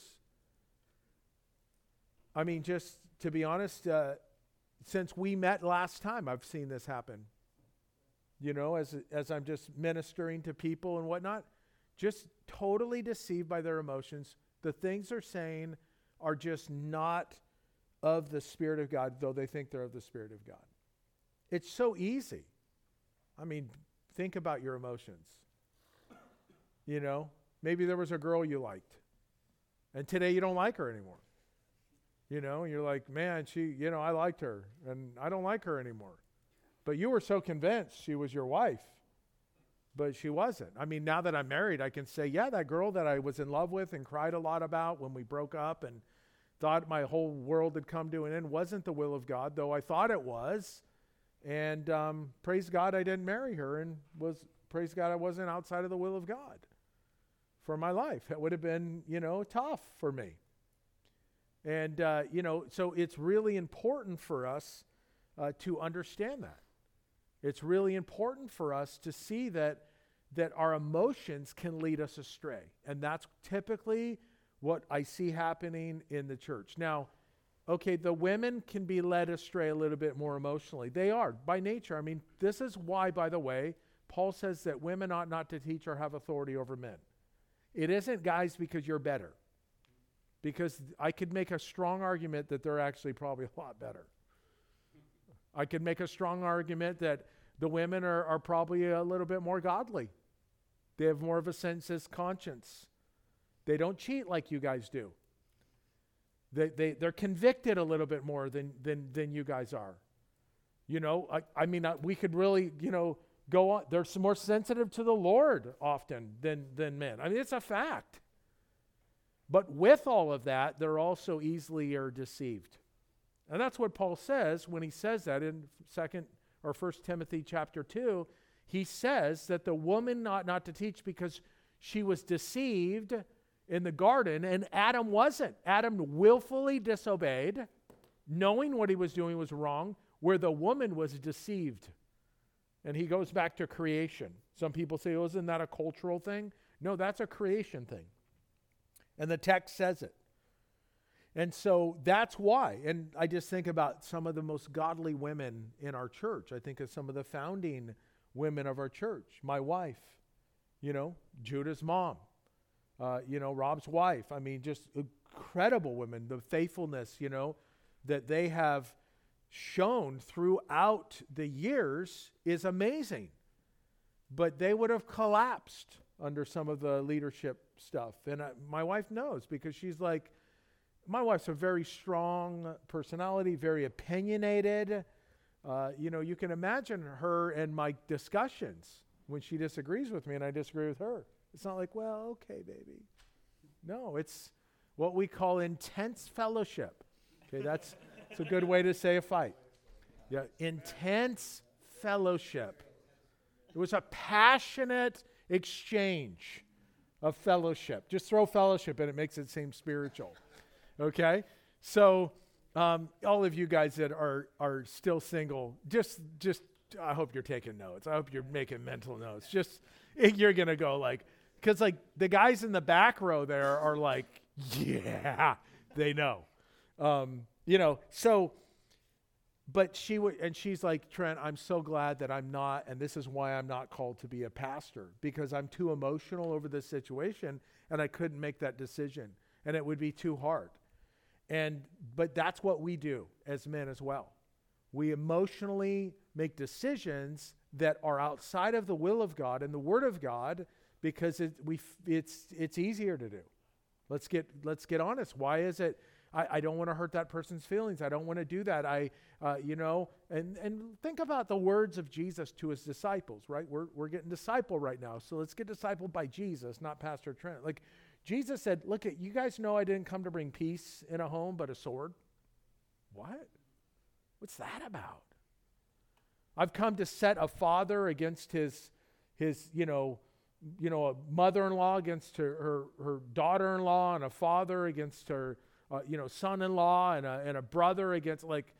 I mean, just to be honest, since we met last time, I've seen this happen. As I'm just ministering to people and whatnot, just totally deceived by their emotions. The things they're saying are just not of the Spirit of God, though they think they're of the Spirit of God. It's so easy. I mean, think about your emotions. Maybe there was a girl you liked, and today you don't like her anymore. And you're like, man, I liked her, and I don't like her anymore. But you were so convinced she was your wife. but she wasn't. I mean, now that I'm married, I can say, yeah, that girl that I was in love with and cried a lot about when we broke up and thought my whole world had come to an end wasn't the will of God, though I thought it was. And praise God I didn't marry her, and praise God I wasn't outside of the will of God for my life. It would have been, tough for me. And, so it's really important for us to understand that. It's really important for us to see that our emotions can lead us astray. And that's typically what I see happening in the church. Now, okay, the women can be led astray a little bit more emotionally. They are, by nature. I mean, this is why, by the way, Paul says that women ought not to teach or have authority over men. It isn't, guys, because you're better. Because I could make a strong argument that they're actually probably a lot better. I could make a strong argument that the women are probably a little bit more godly. They have more of a sense conscience. They don't cheat like you guys do. They're convicted a little bit more than you guys are. We could really, go on. They're more sensitive to the Lord often than men. I mean, it's a fact. But with all of that, they're also easily deceived. And that's what Paul says when he says that in 1 Timothy chapter 2. He says that the woman ought not to teach because she was deceived in the garden, and Adam wasn't. Adam willfully disobeyed, knowing what he was doing was wrong, where the woman was deceived. And he goes back to creation. Some people say, oh, isn't that a cultural thing? No, that's a creation thing. And the text says it. And so that's why. And I just think about some of the most godly women in our church. I think of some of the founding women of our church. My wife, Judah's mom, Rob's wife. I mean, just incredible women. The faithfulness, that they have shown throughout the years is amazing. But they would have collapsed under some of the leadership stuff. And my wife knows, because she's like, my wife's a very strong personality, very opinionated. You can imagine her and my discussions when she disagrees with me and I disagree with her. It's not like, well, okay, baby. No, it's what we call intense fellowship. Okay, that's a good way to say a fight. Yeah, intense fellowship. It was a passionate exchange of fellowship. Just throw fellowship and it makes it seem spiritual. Okay? So all of you guys that are still single, just I hope you're taking notes. I hope you're making mental notes. Just you're going to go because the guys in the back row there are like, yeah, they know. But she's like, Trent, I'm so glad that I'm not, and this is why I'm not called to be a pastor, because I'm too emotional over this situation and I couldn't make that decision and it would be too hard. But that's what we do as men as well. We emotionally make decisions that are outside of the will of God and the Word of God because it's easier to do. Let's get honest. Why is it? I don't want to hurt that person's feelings. I don't want to do that. And think about the words of Jesus to his disciples, right? We're getting discipled right now. So let's get discipled by Jesus, not Pastor Trent. Like Jesus said, look, you guys know I didn't come to bring peace in a home, but a sword. What? What's that about? I've come to set a father against his a mother-in-law against her daughter-in-law, and a father against her son-in-law, and a brother against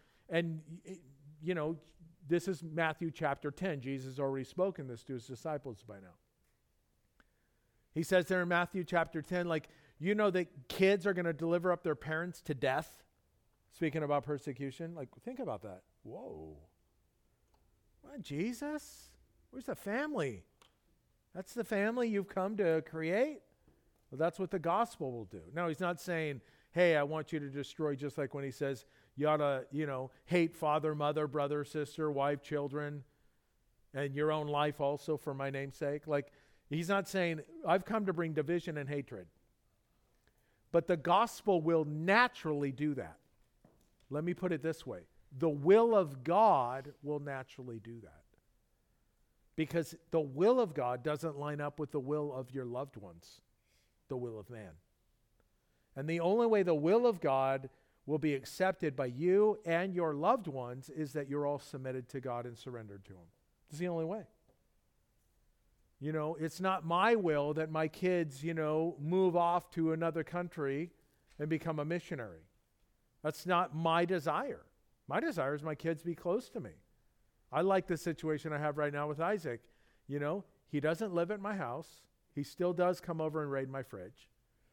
this is Matthew chapter 10. Jesus has already spoken this to his disciples by now. He says there in Matthew chapter 10, that kids are going to deliver up their parents to death. Speaking about persecution, think about that. Whoa. What, Jesus? Where's the family? That's the family you've come to create? Well, that's what the gospel will do. Now, he's not saying, hey, I want you to destroy, just like when he says you ought to, hate father, mother, brother, sister, wife, children, and your own life also for my name's sake. He's not saying, I've come to bring division and hatred. But the gospel will naturally do that. Let me put it this way. The will of God will naturally do that. because the will of God doesn't line up with the will of your loved ones, the will of man. And the only way the will of God will be accepted by you and your loved ones is that you're all submitted to God and surrendered to him. It's the only way. You know, it's not my will that my kids, move off to another country and become a missionary. That's not my desire. My desire is my kids be close to me. I like the situation I have right now with Isaac. He doesn't live at my house. He still does come over and raid my fridge.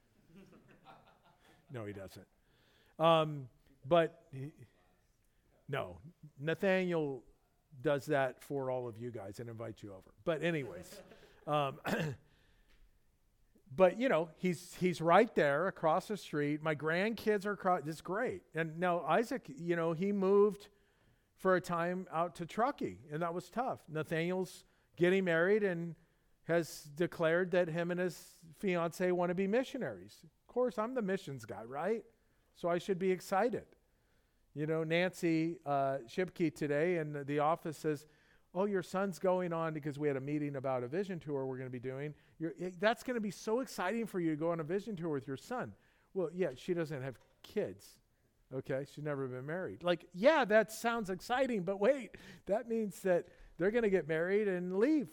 No, he doesn't. No, Nathaniel does that for all of you guys and invites you over. But anyways, he's right there across the street. My grandkids are across. It's great. And now Isaac, he moved for a time out to Truckee, and that was tough. Nathaniel's getting married and has declared that him and his fiance want to be missionaries. Of course, I'm the missions guy, right? So I should be excited. Nancy Shipke today in the office says, oh, your son's going on because we had a meeting about a vision tour we're going to be doing. That's going to be so exciting for you to go on a vision tour with your son. Well, yeah, she doesn't have kids. Okay, she's never been married. Yeah, that sounds exciting, but wait, that means that they're going to get married and leave.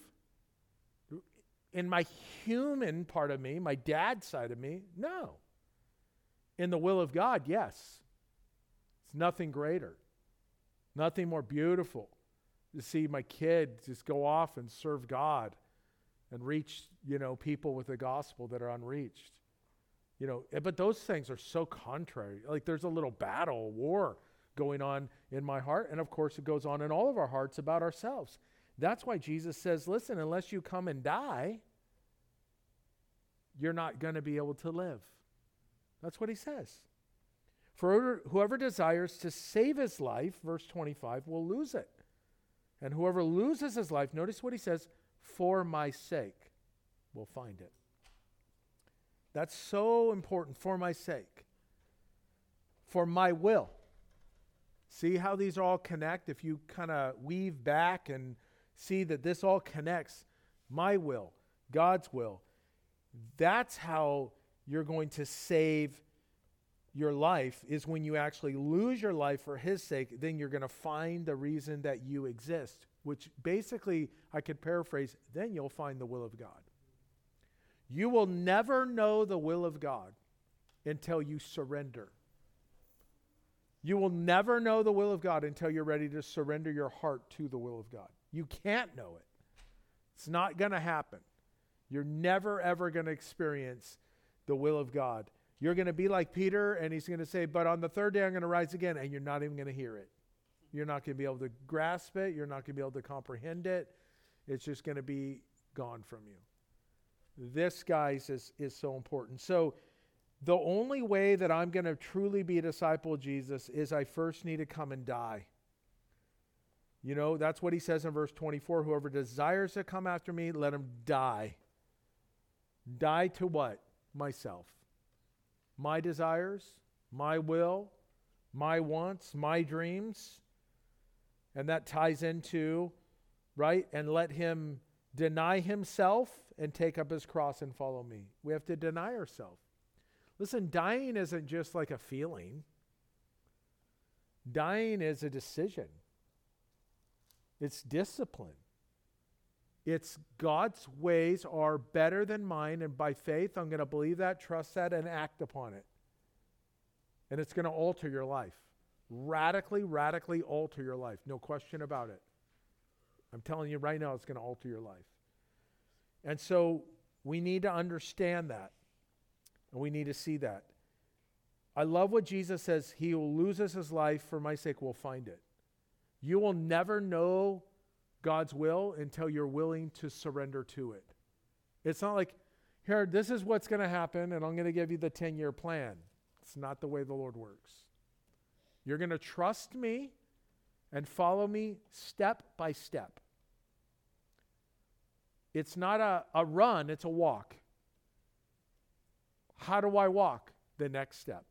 In my human part of me, my dad's side of me, no. In the will of God, yes. It's nothing greater, nothing more beautiful to see my kid just go off and serve God and reach, people with the gospel that are unreached. But those things are so contrary. There's a little battle, war going on in my heart. And of course, it goes on in all of our hearts about ourselves. That's why Jesus says, listen, unless you come and die, you're not going to be able to live. That's what he says. For whoever desires to save his life, verse 25, will lose it. And whoever loses his life, notice what he says, for my sake, will find it. That's so important, for my sake. For my will. See how these all connect? If you kind of weave back and see that this all connects, my will, God's will. That's how you're going to save your life, is when you actually lose your life for his sake, then you're going to find the reason that you exist, which basically, I could paraphrase, then you'll find the will of God. You will never know the will of God until you surrender. You will never know the will of God until you're ready to surrender your heart to the will of God. You can't know it. It's not going to happen. You're never, ever going to experience the will of God. You're going to be like Peter, and he's going to say, but on the third day I'm going to rise again, and you're not even going to hear it. You're not going to be able to grasp it. You're not going to be able to comprehend it. It's just going to be gone from you. This, guys, is so important. So the only way that I'm going to truly be a disciple of Jesus is I first need to come and die. That's what he says in verse 24. Whoever desires to come after me, let him die. Die to what? Myself. My desires, my will, my wants, my dreams. And that ties into, right? And let him deny himself and take up his cross and follow me. We have to deny ourselves. Listen, dying isn't just like a feeling. Dying is a decision. It's discipline. It's God's ways are better than mine, and by faith, I'm going to believe that, trust that, and act upon it. And it's going to alter your life. Radically, radically alter your life. No question about it. I'm telling you right now, it's going to alter your life. And so we need to understand that. And we need to see that. I love what Jesus says. He who loses his life for my sake will find it. You will never know God's will until you're willing to surrender to it. It's not like, here, this is what's going to happen, and I'm going to give you the 10-year plan. It's not the way the Lord works. You're going to trust me and follow me step by step. It's not a run, it's a walk. How do I walk? The next step.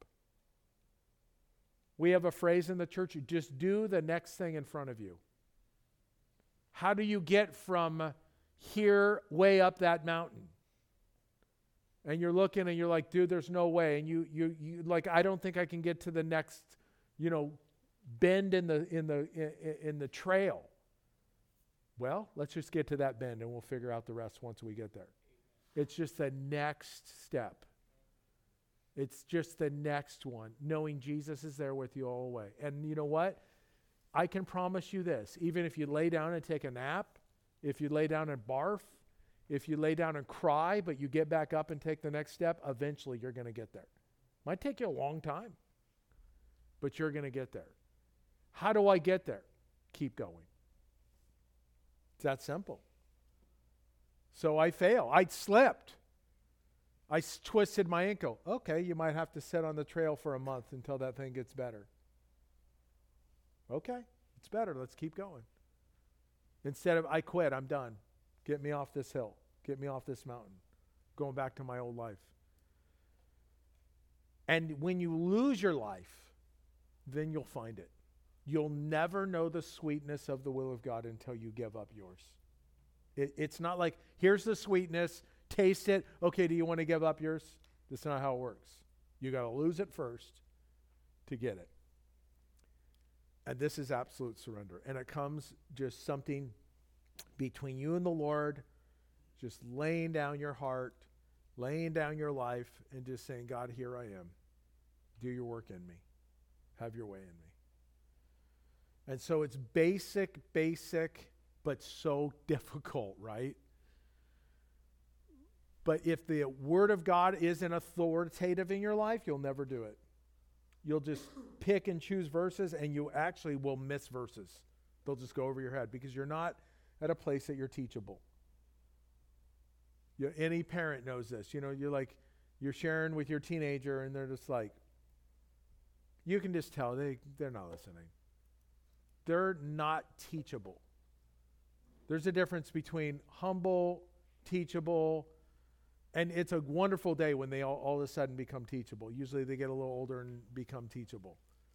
We have a phrase in the church, just do the next thing in front of you. How do you get from here way up that mountain? And you're looking and you're like, dude, there's no way. And you like, I don't think I can get to the next, bend in the trail. Well, let's just get to that bend and we'll figure out the rest once we get there. It's just the next step. It's just the next one, knowing Jesus is there with you all the way. And you know what? I can promise you this, even if you lay down and take a nap, if you lay down and barf, if you lay down and cry, but you get back up and take the next step, eventually you're going to get there. Might take you a long time, but you're going to get there. How do I get there? Keep going. It's that simple. So I fail. I slipped. I twisted my ankle. Okay, you might have to sit on the trail for a month until that thing gets better. Okay, it's better. Let's keep going. Instead of, I quit, I'm done. Get me off this hill. Get me off this mountain. Going back to my old life. And when you lose your life, then you'll find it. You'll never know the sweetness of the will of God until you give up yours. It's not like, here's the sweetness, taste it. Okay, do you want to give up yours? That's not how it works. You got to lose it first to get it. And this is absolute surrender. And it comes just something between you and the Lord, just laying down your heart, laying down your life, and just saying, God, here I am. Do your work in me. Have your way in me. And so it's basic, but so difficult, right? But if the Word of God isn't authoritative in your life, you'll never do it. You'll just pick and choose verses, and you actually will miss verses. They'll just go over your head because you're not at a place that you're teachable. Any parent knows this. You're sharing with your teenager, and they're just like, you can just tell they're not listening. They're not teachable. There's a difference between humble, teachable, and it's a wonderful day when they all of a sudden become teachable. Usually they get a little older and become teachable.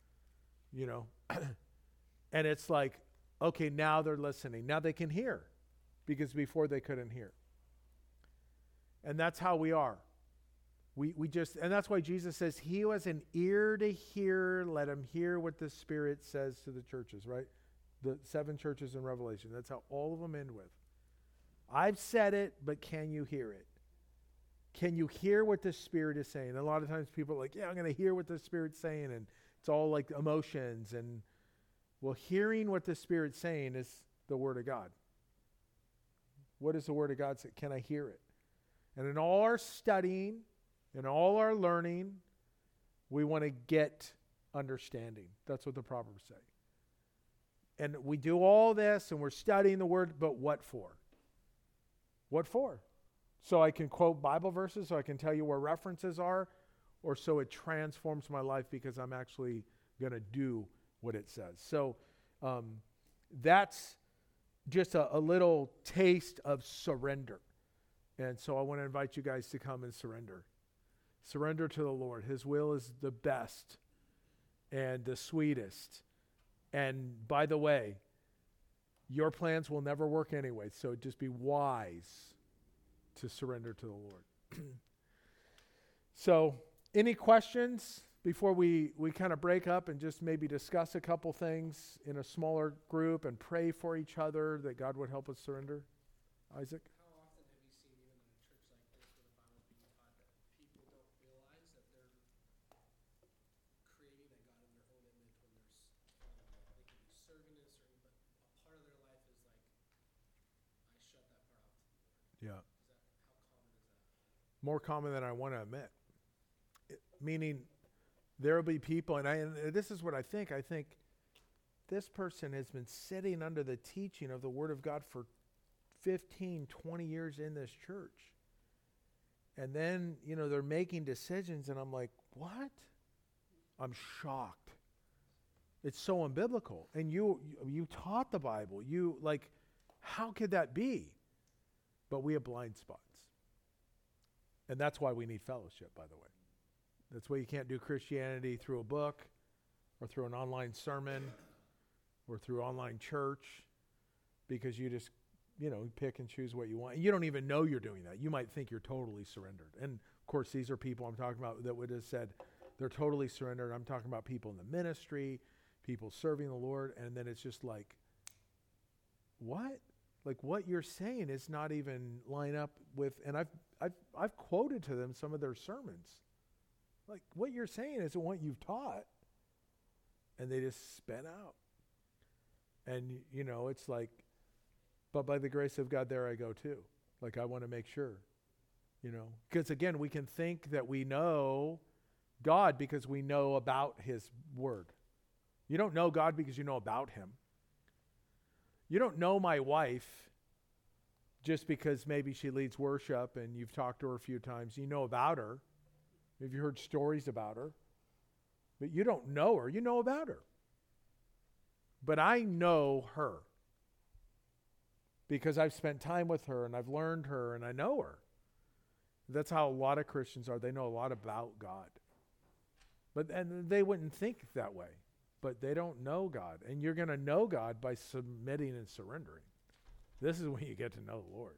And it's like, okay, now they're listening. Now they can hear because before they couldn't hear. And that's how we are. And that's why Jesus says, he who has an ear to hear, let him hear what the Spirit says to the churches, right? The 7 churches in Revelation. That's how all of them end with. I've said it, but can you hear it? Can you hear what the Spirit is saying? And a lot of times people are like, yeah, I'm going to hear what the Spirit's saying. And it's all like emotions. And well, hearing what the Spirit's saying is the Word of God. What does the Word of God say? Can I hear it? And in all our studying, in all our learning, we want to get understanding. That's what the Proverbs say. And we do all this and we're studying the Word, but what for? What for? So I can quote Bible verses, so I can tell you where references are, or so it transforms my life because I'm actually going to do what it says. So that's just a little taste of surrender. And so I want to invite you guys to come and surrender. Surrender to the Lord. His will is the best and the sweetest. And by the way, your plans will never work anyway, so just be wise to surrender to the Lord. So, any questions before we kind of break up and just maybe discuss a couple things in a smaller group and pray for each other that God would help us surrender? Isaac? Yeah. More common than I want to admit. Meaning there will be people, and this is what I think. I think this person has been sitting under the teaching of the Word of God for 15, 20 years in this church. And then, they're making decisions, and I'm like, what? I'm shocked. It's so unbiblical. And you taught the Bible. How could that be? But we have blind spots. And that's why we need fellowship, by the way. That's why you can't do Christianity through a book or through an online sermon or through online church, because you just, pick and choose what you want. You don't even know you're doing that. You might think you're totally surrendered. And of course, these are people I'm talking about that would have said they're totally surrendered. I'm talking about people in the ministry, people serving the Lord. And then it's just like, what? Like what you're saying is not even line up with, and I've quoted to them some of their sermons. Like what you're saying isn't what you've taught. And they just spin out. And, it's like, but by the grace of God, there I go too. Like I want to make sure, because again, we can think that we know God because we know about his word. You don't know God because you know about him. You don't know my wife just because maybe she leads worship and you've talked to her a few times. You know about her. Have you heard stories about her? But you don't know her. You know about her. But I know her because I've spent time with her and I've learned her and I know her. That's how a lot of Christians are. They know a lot about God. And they wouldn't think that way. But they don't know God. And you're going to know God by submitting and surrendering. This is when you get to know the Lord.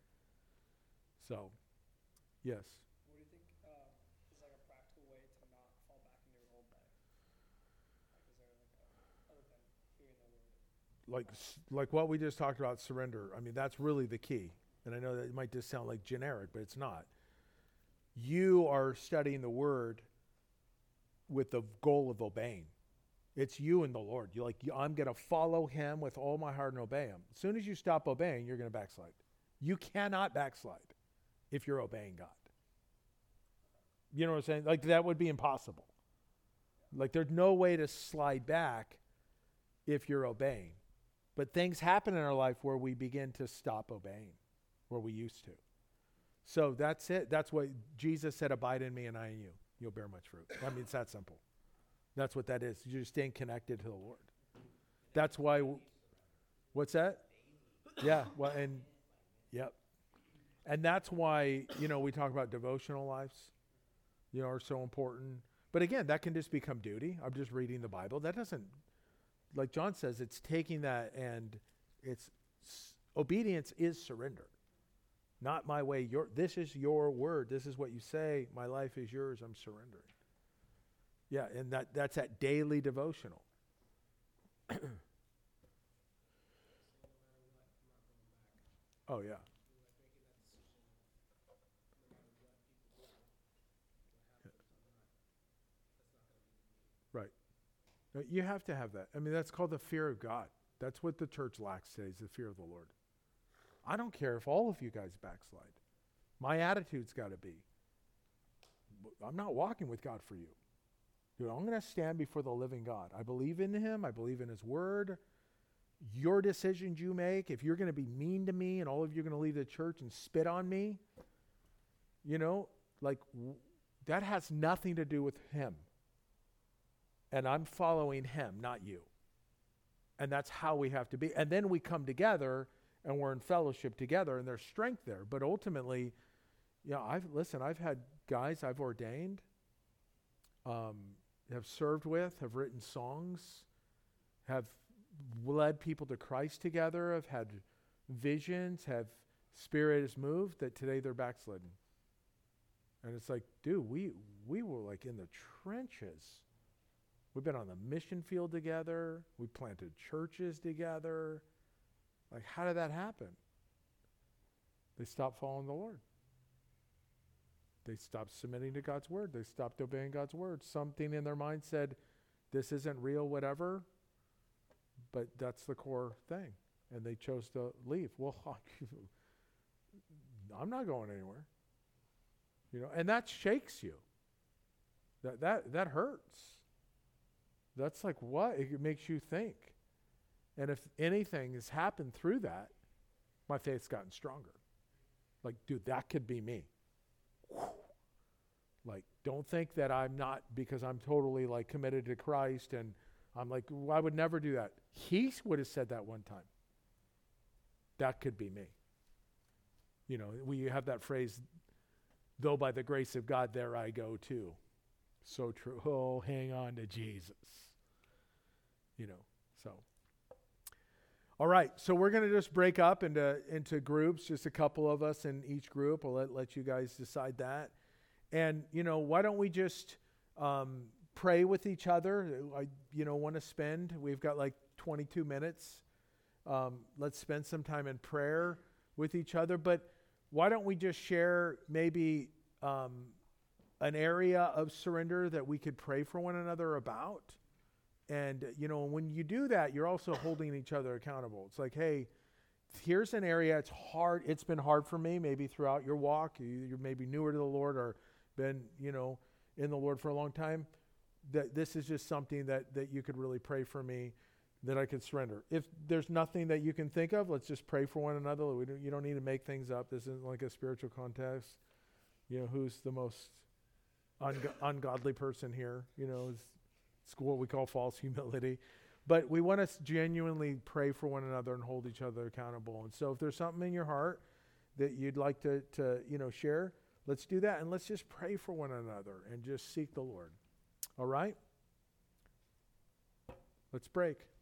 So, yes. What do you think is like a practical way to not fall back into your old life? Like, is there other than hearing the word? Like what we just talked about, surrender. I mean, that's really the key. And I know that it might just sound like generic, but it's not. You are studying the word with the goal of obeying. It's you and the Lord. I'm going to follow him with all my heart and obey him. As soon as you stop obeying, you're going to backslide. You cannot backslide if you're obeying God. You know what I'm saying? Like that would be impossible. Like there's no way to slide back if you're obeying. But things happen in our life where we begin to stop obeying, where we used to. So that's it. That's what Jesus said, abide in me and I in you. You'll bear much fruit. I mean, it's that simple. That's what that is. You're just staying connected to the Lord. That's why, what's that? Yeah, well, and, yep. And that's why, we talk about devotional lives, are so important. But again, that can just become duty. I'm just reading the Bible. That doesn't, like John says, it's taking that and obedience is surrender. Not my way, this is your word. This is what you say. My life is yours. I'm surrendering. Yeah, and that's that daily devotional. Oh, yeah. Right. You have to have that. I mean, that's called the fear of God. That's what the church lacks today, is the fear of the Lord. I don't care if all of you guys backslide. My attitude's got to be, I'm not walking with God for you. Dude, I'm going to stand before the living God. I believe in him. I believe in his word. Your decisions you make, if you're going to be mean to me and all of you are going to leave the church and spit on me, that has nothing to do with him. And I'm following him, not you. And that's how we have to be. And then we come together and we're in fellowship together and there's strength there. But ultimately, I've had guys I've ordained, have served with, have written songs, have led people to Christ together, have had visions, have Spirit has moved, that today they're backslidden. And it's like, dude, we were like in the trenches. We've been on the mission field together. We planted churches together. Like, how did that happen? They stopped following the Lord. They stopped submitting to God's word. They stopped obeying God's word. Something in their mind said, this isn't real, whatever. But that's the core thing. And they chose to leave. Well, I'm not going anywhere. And that shakes you. That hurts. That's like, what? It makes you think. And if anything has happened through that, my faith's gotten stronger. Like, dude, that could be me. Like, don't think that I'm not, because I'm totally like committed to Christ and I'm like, I would never do that. He would have said that one time. That could be me. We have that phrase, though by the grace of God, there I go too. So true. Oh, hang on to Jesus. So. All right, so we're going to just break up into groups, just a couple of us in each group. I'll let you guys decide that. And, why don't we just pray with each other? I, want to spend, we've got like 22 minutes. Let's spend some time in prayer with each other. But why don't we just share maybe an area of surrender that we could pray for one another about? And, when you do that, you're also holding each other accountable. It's like, hey, here's an area, it's hard. It's been hard for me, maybe throughout your walk. You're maybe newer to the Lord or been, in the Lord for a long time. That this is just something that you could really pray for me, that I could surrender. If there's nothing that you can think of, let's just pray for one another. You don't need to make things up. This isn't like a spiritual contest. Who's the most ungodly person here? It's what we call false humility. But we want to genuinely pray for one another and hold each other accountable. And so if there's something in your heart that you'd like to share, let's do that. And let's just pray for one another and just seek the Lord. All right? Let's break.